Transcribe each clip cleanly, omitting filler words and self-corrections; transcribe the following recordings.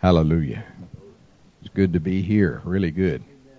Hallelujah. It's good to be here. Really good.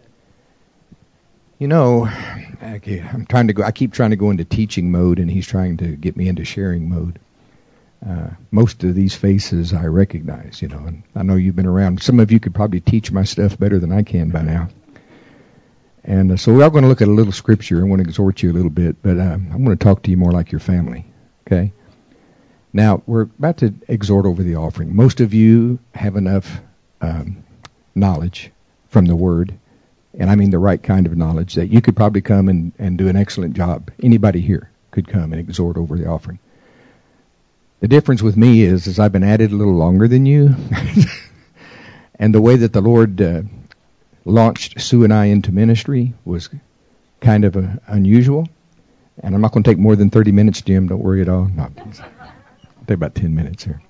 You know, I keep trying to go into teaching mode, and he's trying to get me into sharing mode. Most of these faces I recognize, and I know you've been around. Some of you could probably teach my stuff better than I can by now. And so we are going to look at a little scripture. I want to exhort you a little bit, but I'm going to talk to you more like your family, okay? Now, we're about to exhort over the offering. Most of you have enough knowledge from the Word, and I mean the right kind of knowledge, that you could probably come and do an excellent job. Anybody here could come and exhort over the offering. The difference with me is I've been at it a little longer than you, and the way that the Lord launched Sue and I into ministry was kind of unusual. And I'm not going to take more than 30 minutes, Jim. Don't worry at all. No, I'll take about 10 minutes here.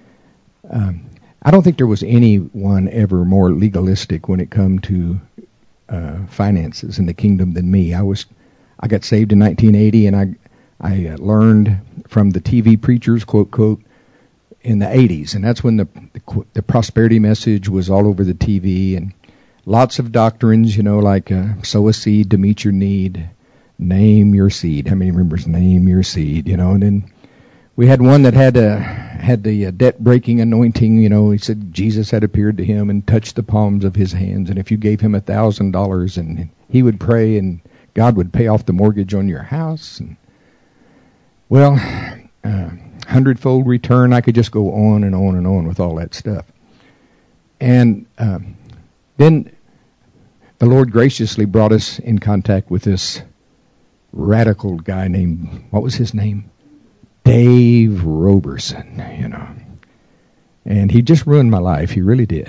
I don't think there was anyone ever more legalistic when it come to finances in the kingdom than me. I got saved in 1980, and I learned from the TV preachers, quote, quote, in the 80s. And that's when the prosperity message was all over the TV, and lots of doctrines, like sow a seed to meet your need, name your seed. How many remembers name your seed, and then we had one that had the debt-breaking anointing. He said Jesus had appeared to him and touched the palms of his hands, and if you gave him $1,000, and he would pray, and God would pay off the mortgage on your house. And, well, hundredfold return. I could just go on and on and on with all that stuff. And then the Lord graciously brought us in contact with this radical guy named, what was his name? Dave Roberson, And he just ruined my life. He really did.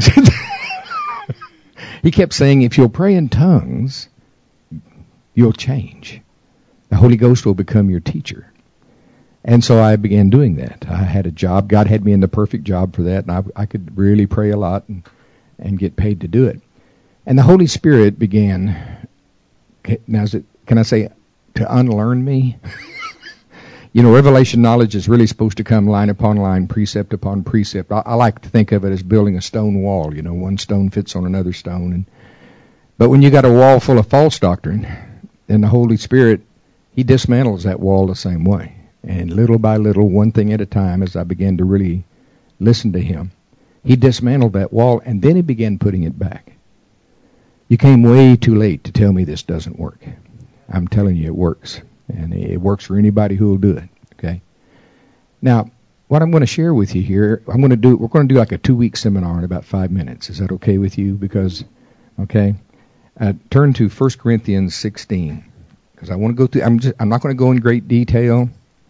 He kept saying, if you'll pray in tongues, you'll change. The Holy Ghost will become your teacher. And so I began doing that. I had a job. God had me in the perfect job for that, and I could really pray a lot and get paid to do it. And the Holy Spirit began, can I say, to unlearn me? Revelation knowledge is really supposed to come line upon line, precept upon precept. I like to think of it as building a stone wall. One stone fits on another stone. But when you got a wall full of false doctrine, then the Holy Spirit, He dismantles that wall the same way. And little by little, one thing at a time, as I began to really listen to Him, He dismantled that wall, and then He began putting it back. You came way too late to tell me this doesn't work. I'm telling you it works. And it works for anybody who will do it. Okay. Now, what I'm going to share with you here, we're going to do like a 2-week seminar in about 5 minutes. Is that okay with you? Because, okay, turn to 1 Corinthians 16, because I want to go through. I'm not going to go in great detail,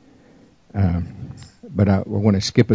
but I want to skip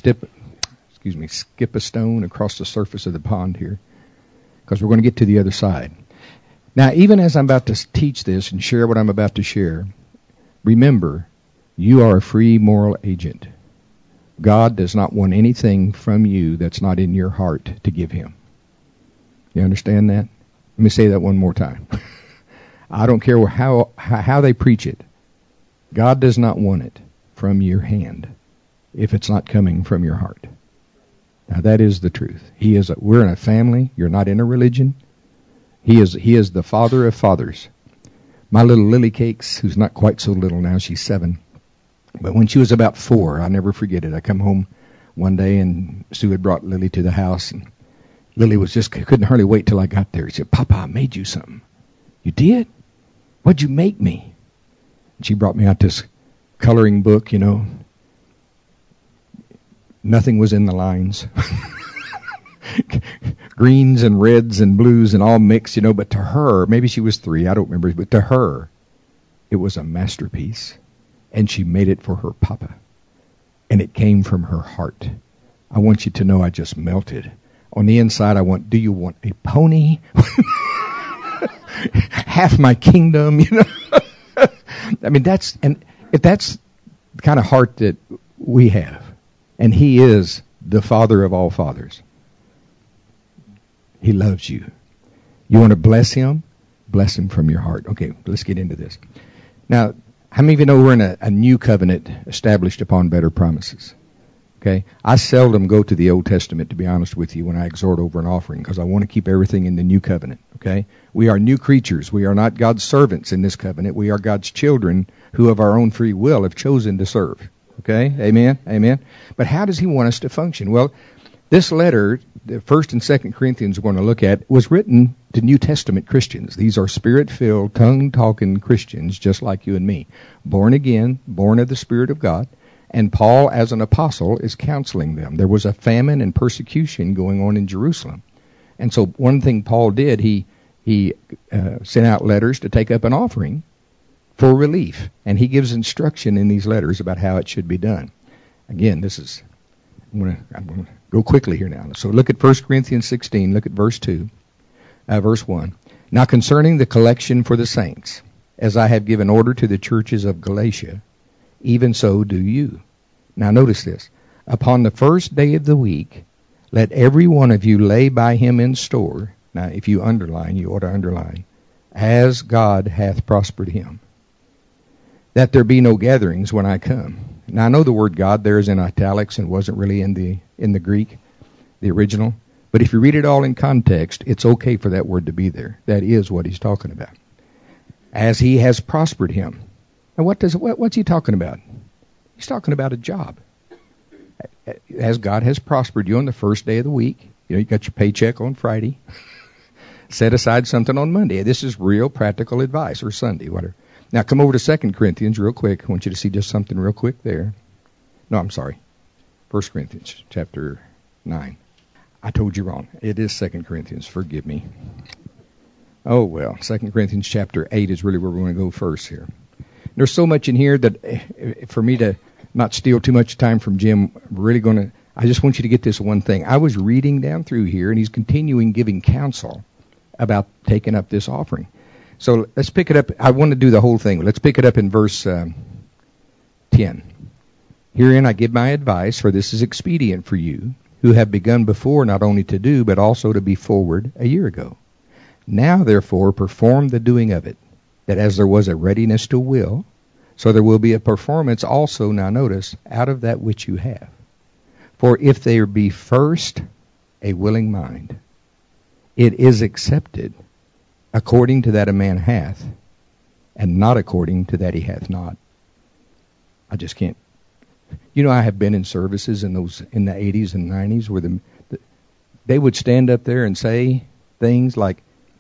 a stone across the surface of the pond here, because we're going to get to the other side. Now, even as I'm about to teach this and share what I'm about to share, remember, you are a free moral agent. God does not want anything from you that's not in your heart to give Him. You understand that? Let me say that one more time. I don't care how they preach it. God does not want it from your hand if it's not coming from your heart. Now, that is the truth. We're in a family. You're not in a religion. He is the Father of fathers. My little Lily Cakes, who's not quite so little now, she's 7. But when she was about 4, I'll never forget it. I come home one day, and Sue had brought Lily to the house, and Lily couldn't hardly wait till I got there. She said, "Papa, I made you something." "You did? What'd you make me?" And she brought me out this coloring book, Nothing was in the lines. Greens and reds and blues and all mixed, but to her, maybe she was 3, I don't remember, but to her, it was a masterpiece. And she made it for her papa. And it came from her heart. I want you to know I just melted. On the inside, do you want a pony? Half my kingdom, I mean, that's the kind of heart that we have. And He is the Father of all fathers. He loves you. You want to bless Him? Bless Him from your heart. Okay, let's get into this. Now, how many of you know we're in a new covenant established upon better promises? Okay? I seldom go to the Old Testament, to be honest with you, when I exhort over an offering, because I want to keep everything in the new covenant. Okay? We are new creatures. We are not God's servants in this covenant. We are God's children who of our own free will have chosen to serve. Okay? Amen? Amen? But how does he want us to function? Well, this letter, the 1st and 2nd Corinthians we're going to look at, was written to New Testament Christians. These are spirit-filled, tongue-talking Christians just like you and me. Born again, born of the Spirit of God. And Paul, as an apostle, is counseling them. There was a famine and persecution going on in Jerusalem. And so one thing Paul did, he sent out letters to take up an offering for relief. And he gives instruction in these letters about how it should be done. Again, I'm going to go quickly here now. So look at 1 Corinthians 16. Look at verse 1. Now concerning the collection for the saints, as I have given order to the churches of Galatia, even so do you. Now notice this. Upon the first day of the week, let every one of you lay by him in store. Now if you underline, you ought to underline. As God hath prospered him. That there be no gatherings when I come. Now I know the word God there is in italics and wasn't really in the Greek, the original. But if you read it all in context, it's okay for that word to be there. That is what he's talking about. As he has prospered him. And what's he talking about? He's talking about a job. As God has prospered you on the first day of the week, you got your paycheck on Friday. Set aside something on Monday. This is real practical advice, or Sunday, whatever. Now come over to 2 Corinthians real quick. I want you to see just something real quick there. No, I'm sorry. 1 Corinthians chapter 9. I told you wrong. It is 2 Corinthians. Forgive me. Oh, well, 2 Corinthians chapter 8 is really where we're going to go first here. There's so much in here that for me to not steal too much time from Jim, I just want you to get this one thing. I was reading down through here, and he's continuing giving counsel about taking up this offering. So let's pick it up. I want to do the whole thing. Let's pick it up in verse 10. Herein I give my advice, for this is expedient for you, who have begun before not only to do, but also to be forward a year ago. Now, therefore, perform the doing of it, that as there was a readiness to will, so there will be a performance also, now notice, out of that which you have. For if there be first a willing mind, it is accepted according to that a man hath, and not according to that he hath not. I just can't. I have been in services in the 80s and 90s where they would stand up there and say things like,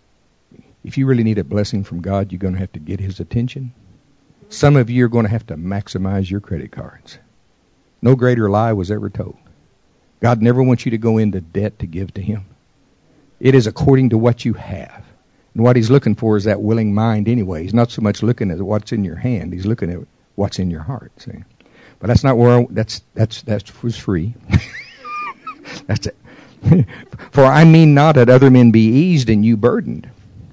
if you really need a blessing from God, you're going to have to get his attention. Some of you are going to have to maximize your credit cards. No greater lie was ever told. God never wants you to go into debt to give to him. It is according to what you have. And what he's looking for is that willing mind anyway. He's not so much looking at what's in your hand. He's looking at what's in your heart. See? But that's not where that was free. That's it. For I mean not that other men be eased and you burdened,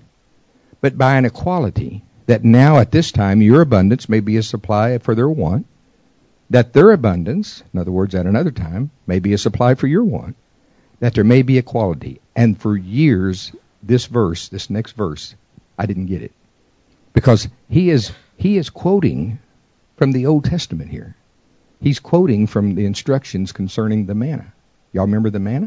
but by an equality, that now at this time your abundance may be a supply for their want, that their abundance, in other words, at another time, may be a supply for your want, that there may be equality. And for years, this next verse, I didn't get it. Because he is quoting from the Old Testament here. He's quoting from the instructions concerning the manna. Y'all remember the manna?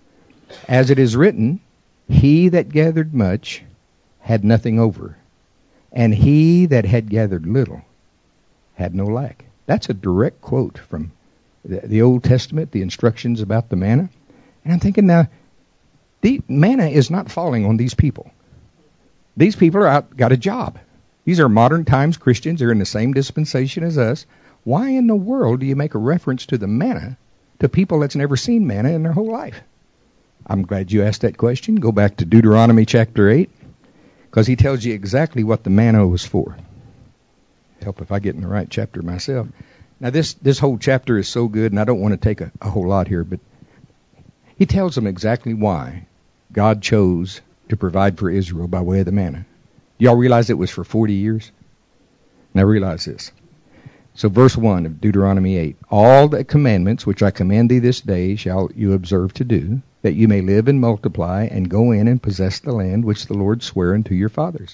As it is written, he that gathered much had nothing over, and he that had gathered little had no lack. That's a direct quote from the Old Testament, the instructions about the manna. And I'm thinking now, the manna is not falling on these people. These people are got a job. These are modern times Christians. They're in the same dispensation as us. Why in the world do you make a reference to the manna to people that's never seen manna in their whole life? I'm glad you asked that question. Go back to Deuteronomy chapter 8, because he tells you exactly what the manna was for. Help if I get in the right chapter myself. Now this whole chapter is so good, and I don't want to take a whole lot here, but he tells them exactly why God chose to provide for Israel by way of the manna. Do y'all realize it was for 40 years? Now realize this. So verse 1 of Deuteronomy 8, all the commandments which I command thee this day shall you observe to do, that you may live and multiply, and go in and possess the land which the Lord sware unto your fathers.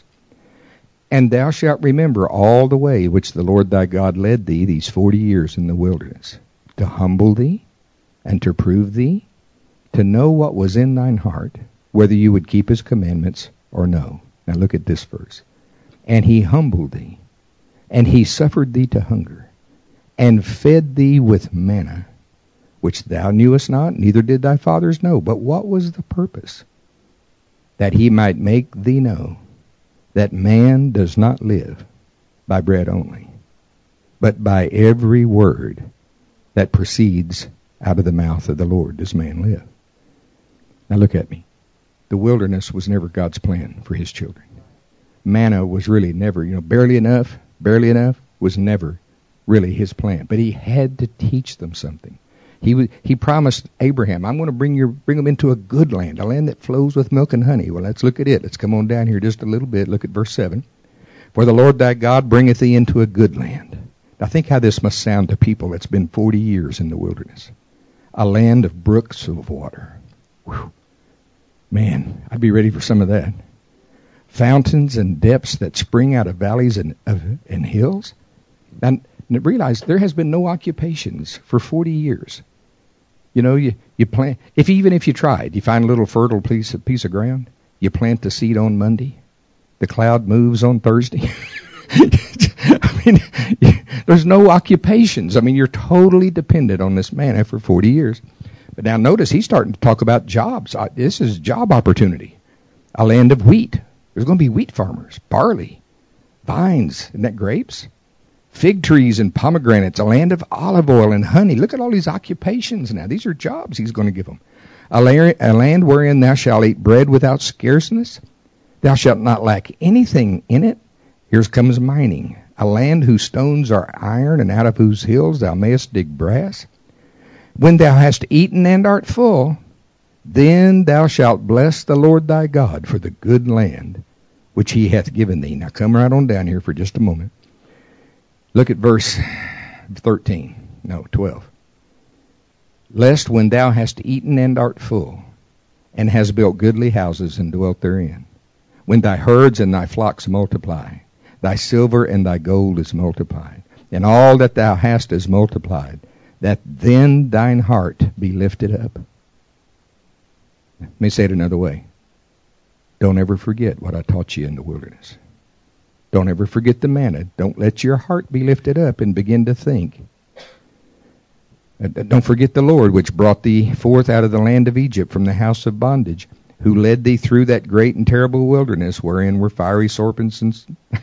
And thou shalt remember all the way which the Lord thy God led thee these 40 years in the wilderness, to humble thee, and to prove thee, to know what was in thine heart, whether you would keep his commandments or no. Now look at this verse. And he humbled thee, and he suffered thee to hunger, and fed thee with manna, which thou knewest not, neither did thy fathers know. But what was the purpose? That he might make thee know that man does not live by bread only, but by every word that proceeds out of the mouth of the Lord does man live. Now look at me. The wilderness was never God's plan for his children. Manna was really never, barely enough was never really his plan. But he had to teach them something. He promised Abraham, I'm going to bring them into a good land, a land that flows with milk and honey. Well, let's look at it. Let's come on down here just a little bit. Look at verse 7. For the Lord thy God bringeth thee into a good land. Now think how this must sound to people that's been 40 years in the wilderness. A land of brooks of water. Whew. Man, I'd be ready for some of that. Fountains and depths that spring out of valleys and hills. And realize there has been no occupations for 40 years. You plant, even if you tried, you find a little fertile piece of ground, you plant the seed on Monday, the cloud moves on Thursday. There's no occupations. You're totally dependent on this manna for 40 years. But now notice he's starting to talk about jobs. This is job opportunity. A land of wheat. There's going to be wheat farmers, barley, vines, isn't that grapes? Fig trees and pomegranates, a land of olive oil and honey. Look at all these occupations now. These are jobs he's going to give them. A land wherein thou shalt eat bread without scarceness. Thou shalt not lack anything in it. Here comes mining. A land whose stones are iron, and out of whose hills thou mayest dig brass. When thou hast eaten and art full, then thou shalt bless the Lord thy God for the good land which he hath given thee. Now come right on down here for just a moment. Look at verse 12. Lest when thou hast eaten and art full, and hast built goodly houses and dwelt therein, when thy herds and thy flocks multiply, thy silver and thy gold is multiplied, and all that thou hast is multiplied, that then thine heart be lifted up. Let me say it another way. Don't ever forget what I taught you in the wilderness. Don't ever forget the manna. Don't let your heart be lifted up and begin to think. Don't forget the Lord, which brought thee forth out of the land of Egypt from the house of bondage, who led thee through that great and terrible wilderness, wherein were fiery serpents and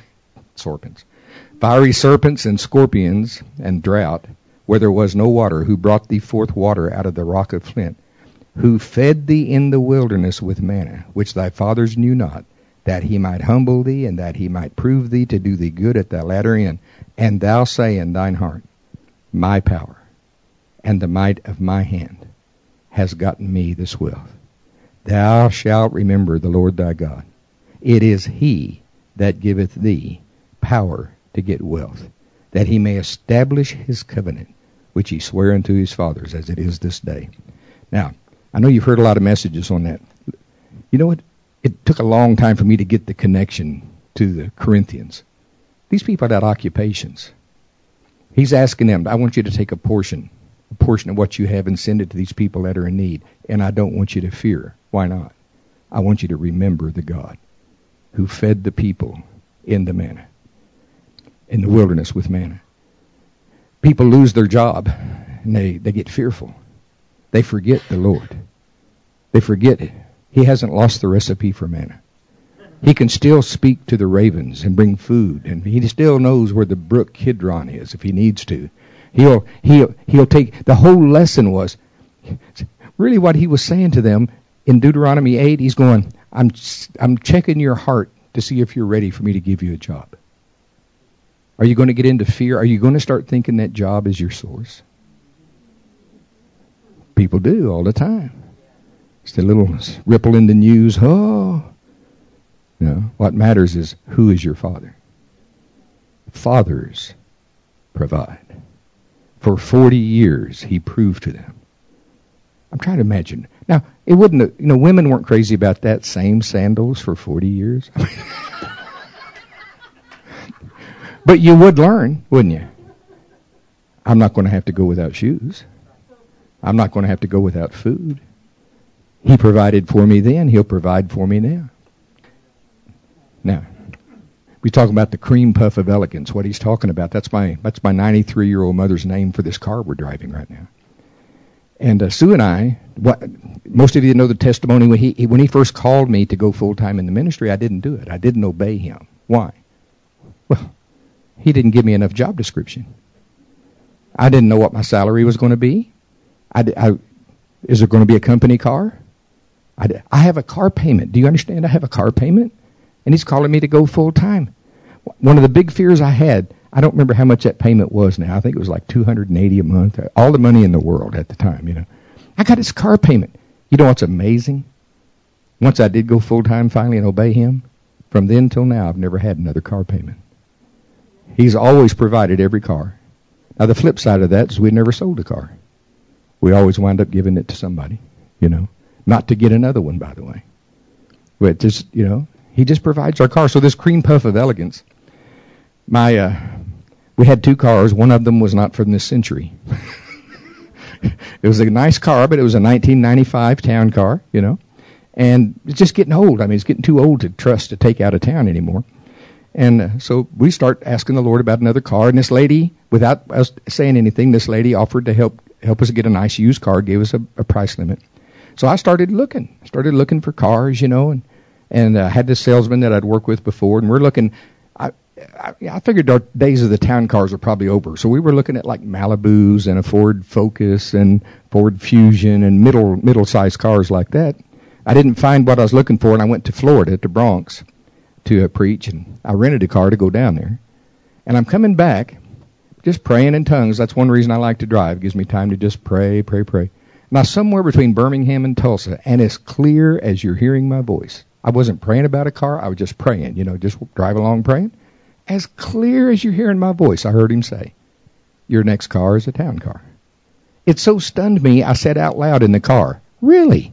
scorpions and drought, where there was no water, who brought thee forth water out of the rock of flint, who fed thee in the wilderness with manna, which thy fathers knew not, that he might humble thee, and that he might prove thee to do thee good at the latter end. And thou say in thine heart, my power and the might of my hand has gotten me this wealth. Thou shalt remember the Lord thy God. It is he that giveth thee power to get wealth, that he may establish his covenant, which he sware unto his fathers, as it is this day. Now, I know you've heard a lot of messages on that. You know what? It took a long time for me to get the connection to the Corinthians. These people had occupations. He's asking them, I want you to take a portion of what you have and send it to these people that are in need. And I don't want you to fear. Why not? I want you to remember the God who fed the people in the manna, in the wilderness with manna. People lose their job and they get fearful. They forget the Lord. They forget it. He hasn't lost the recipe for manna. He can still speak to the ravens and bring food, and he still knows where the brook Kidron is if he needs to. He'll take, the whole lesson was, really what he was saying to them in Deuteronomy 8, he's going, I'm checking your heart to see if you're ready for me to give you a job. Are you going to get into fear? Are you going to start thinking that job is your source? People do all the time. It's a little ripple in the news. Oh, no. What matters is who is your father. Fathers provide. For 40 years, he proved to them. I'm trying to imagine. Now, it wouldn't, women weren't crazy about that same sandals for 40 years. But you would learn, wouldn't you? I'm not going to have to go without shoes. I'm not going to have to go without food. He provided for me then. He'll provide for me now. Now, we talk about the cream puff of elegance. What he's talking about, that's my 93-year-old mother's name for this car we're driving right now. And Sue and I, most of you know the testimony when he first called me to go full-time in the ministry, I didn't do it. I didn't obey him. Why? Well, he didn't give me enough job description. I didn't know what my salary was going to be. Is there going to be a company car? I have a car payment. Do you understand? I have a car payment. And he's calling me to go full-time. One of the big fears I had, I don't remember how much that payment was now. I think it was like $280 a month. All the money in the world at the time, you know. I got his car payment. You know what's amazing? Once I did go full-time finally and obey him, from then till now, I've never had another car payment. He's always provided every car. Now, the flip side of that is we never sold a car. We always wind up giving it to somebody, you know. Not to get another one, by the way. But just, you know, he just provides our car. So this cream puff of elegance, we had two cars. One of them was not from this century. It was a nice car, but it was a 1995 town car, you know. And it's just getting old. I mean, it's getting too old to trust to take out of town anymore. And so we start asking the Lord about another car. And this lady, without us saying anything, this lady offered to help us get a nice used car, gave us a price limit. So I started looking for cars, you know, and I had this salesman that I'd worked with before, and we're looking. I figured our days of the town cars are probably over. So we were looking at like Malibus and a Ford Focus and Ford Fusion and middle-sized cars like that. I didn't find what I was looking for, and I went to Florida, to Bronx, to preach, and I rented a car to go down there. And I'm coming back, just praying in tongues. That's one reason I like to drive. It gives me time to just pray. Now, somewhere between Birmingham and Tulsa, and as clear as you're hearing my voice, I wasn't praying about a car. I was just praying, you know, just drive along praying. As clear as you're hearing my voice, I heard him say, your next car is a town car. It so stunned me, I said out loud in the car, really?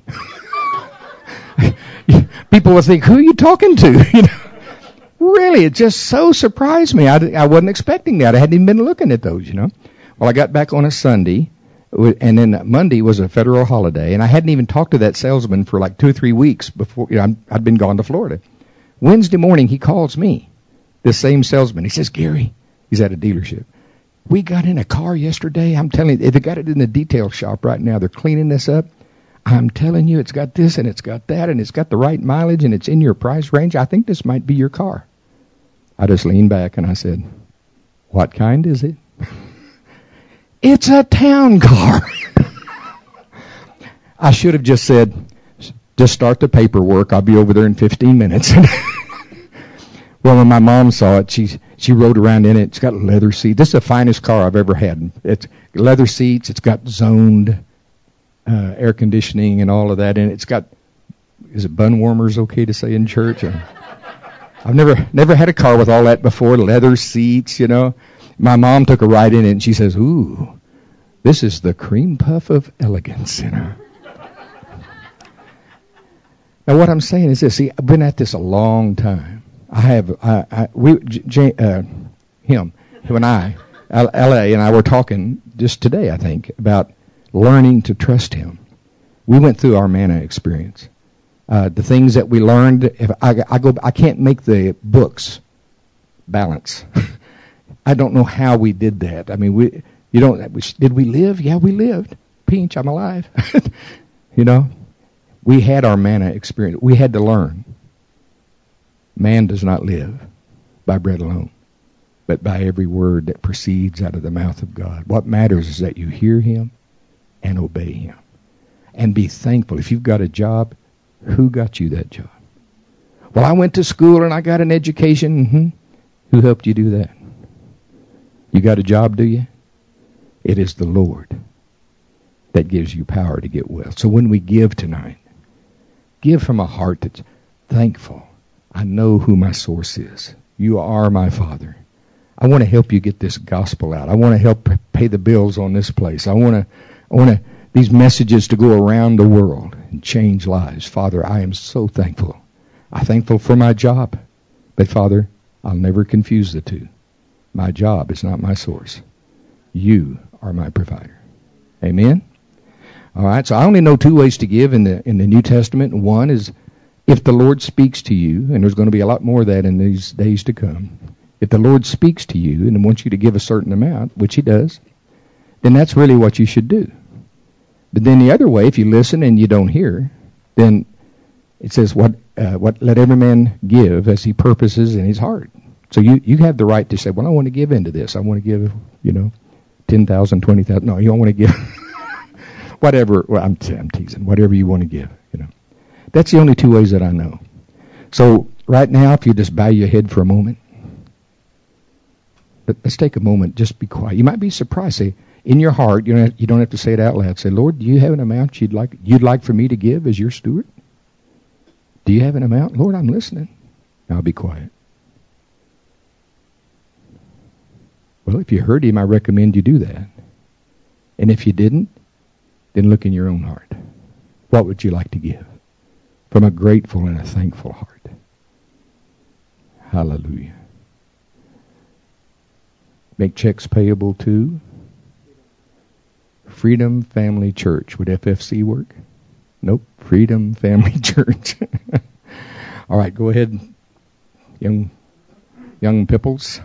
People will think, who are you talking to? You know, really, it just so surprised me. I wasn't expecting that. I hadn't even been looking at those, you know. Well, I got back on a Sunday, and then Monday was a federal holiday, and I hadn't even talked to that salesman for like 2 or 3 weeks before, you know, I'd been gone to Florida. Wednesday morning, he calls me, this same salesman. He says, Gary, he's at a dealership. We got in a car yesterday. I'm telling you, they got it in the detail shop right now. They're cleaning this up. I'm telling you, it's got this and it's got that and it's got the right mileage and it's in your price range. I think this might be your car. I just leaned back and I said, what kind is it? It's a town car. I should have just said, just start the paperwork. I'll be over there in 15 minutes. Well, when my mom saw it, she rode around in it. It's got leather seats. This is the finest car I've ever had. It's leather seats. It's got zoned air conditioning and all of that in it. It's got, is it bun warmers okay to say in church? I've never had a car with all that before. Leather seats, you know. My mom took a ride in it and she says, ooh, this is the cream puff of elegance, you know. Now what I'm saying is this. See, I've been at this a long time. Him and I, L.A. and I were talking just today, I think, about learning to trust him. We went through our manna experience. The things that we learned, if I can't make the books balance. I don't know how we did that. I mean, did we live? Yeah, we lived. Pinch, I'm alive. You know, we had our manna experience. We had to learn. Man does not live by bread alone, but by every word that proceeds out of the mouth of God. What matters is that you hear him and obey him. And be thankful. If you've got a job, who got you that job? Well, I went to school and I got an education. Mm-hmm. Who helped you do that? You got a job, do you? It is the Lord that gives you power to get wealth. So when we give tonight, give from a heart that's thankful. I know who my source is. You are my Father. I want to help you get this gospel out. I want to help pay the bills on this place. I want these messages to go around the world and change lives. Father, I am so thankful. I'm thankful for my job. But Father, I'll never confuse the two. My job is not my source. You are my provider. Amen? All right, so I only know two ways to give in the New Testament. One is if the Lord speaks to you, and there's going to be a lot more of that in these days to come. If the Lord speaks to you and wants you to give a certain amount, which he does, then that's really what you should do. But then the other way, if you listen and you don't hear, then it says, what let every man give as he purposes in his heart. So you have the right to say, well, I want to give into this. I want to give, 10,000, 20,000. No, you don't want to give whatever. Well, I'm teasing. Whatever you want to give, That's the only two ways that I know. So right now, if you just bow your head for a moment, let's take a moment. Just be quiet. You might be surprised. Say, in your heart, you don't have to say it out loud. Say, Lord, do you have an amount you'd like for me to give as your steward? Do you have an amount? Lord, I'm listening. Now be quiet. Well, if you heard him, I recommend you do that. And if you didn't, then look in your own heart. What would you like to give? From a grateful and a thankful heart. Hallelujah. Make checks payable to Freedom Family Church. Would FFC work? Nope. Freedom Family Church. All right, go ahead, young pipples.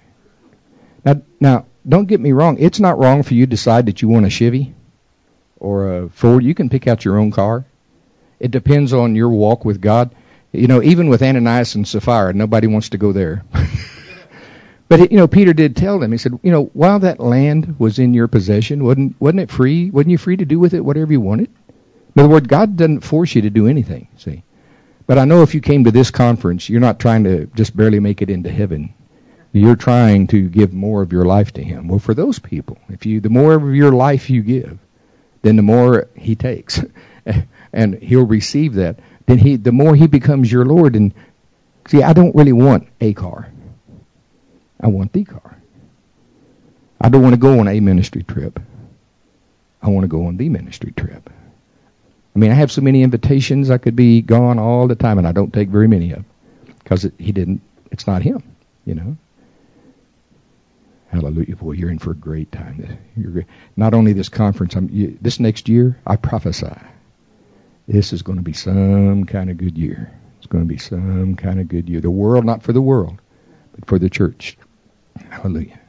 Now, don't get me wrong. It's not wrong for you to decide that you want a Chevy or a Ford. You can pick out your own car. It depends on your walk with God. Even with Ananias and Sapphira, nobody wants to go there. But, Peter did tell them, he said, while that land was in your possession, wasn't it free? Wasn't you free to do with it whatever you wanted? In other words, God doesn't force you to do anything, see. But I know if you came to this conference, you're not trying to just barely make it into heaven. You're trying to give more of your life to him. Well, for those people, the more of your life you give, then the more he takes. And he'll receive that. Then the more he becomes your Lord. And see, I don't really want a car. I want the car. I don't want to go on a ministry trip. I want to go on the ministry trip. I mean, I have so many invitations, I could be gone all the time, and I don't take very many of them. Because it's not him, Hallelujah. Boy, you're in for a great time. Not only this conference, this next year, I prophesy, this is going to be some kind of good year. It's going to be some kind of good year. The world, not for the world, but for the church. Hallelujah.